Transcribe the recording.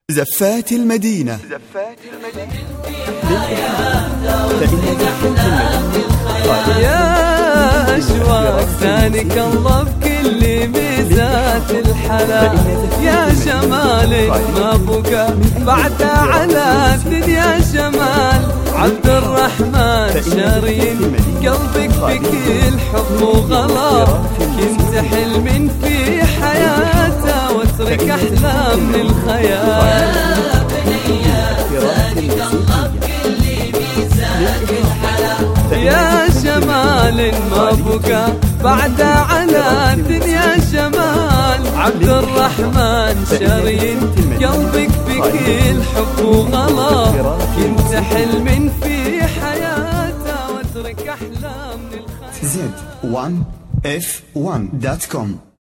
زفات المدينة. يا أشواق ثانك الله بكل ميزات الحلا، يا جمالك ما بقى بعد على الدنيا جمال. عبد الرحمن شارين قلبك بكل حب وغلا، كنت حلم في حياته واترك أحلام من الخيال. يا جمال ما بقى بعد على الدنيا جمال. عبد الرحمن شارين قلبك بكل حب وغلا، كنت حلم في حياته واترك أحلام من الخيال. Z1F1.com